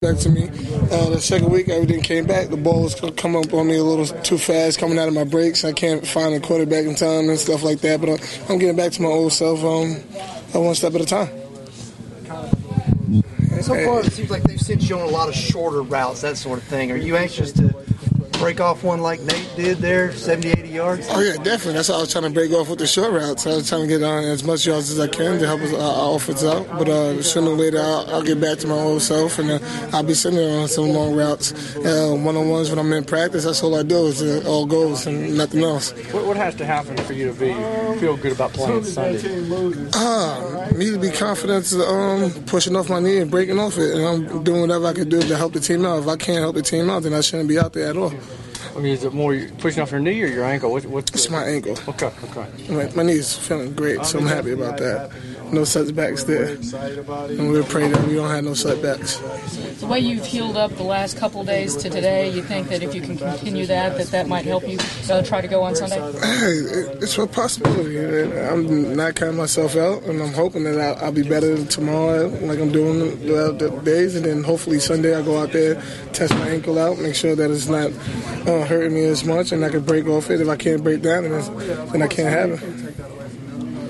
Back to me. The second week, everything came back. The ball was coming up on me a little too fast, coming out of my breaks. I can't find a quarterback in time and stuff like that. But I'm getting back to my old self one step at a time. So far, it seems like they've sent you on a lot of shorter routes, that sort of thing. Are you anxious to break off one like Nate did there, 70, 80 yards? Oh, yeah, definitely. That's how I was trying to break off with the short routes. I was trying to get on as much yards as I can to help our offense out. But sooner or later, I'll get back to my old self, and I'll be sitting there on some long routes. One-on-ones when I'm in practice, that's all I do is all goals and nothing else. What has to happen for you to feel good about playing Sunday? Me to be confident, pushing off my knee and breaking off it, and I'm doing whatever I can do to help the team out. If I can't help the team out, then I shouldn't be out there at all. I mean, is it more pushing off your knee or your ankle? It's my ankle. Okay. My knee is feeling great, so I'm happy about that. No setbacks there. And we pray that we don't have no setbacks. The way you've healed up the last couple of days to today, you think that if you can continue that might help you try to go on Sunday? It's a possibility. I'm not counting myself out, and I'm hoping that I'll be better tomorrow like I'm doing the days, and then hopefully Sunday I'll go out there, test my ankle out, make sure that it's not hurting me as much, and I can break off it. If I can't break down, then I can't have it.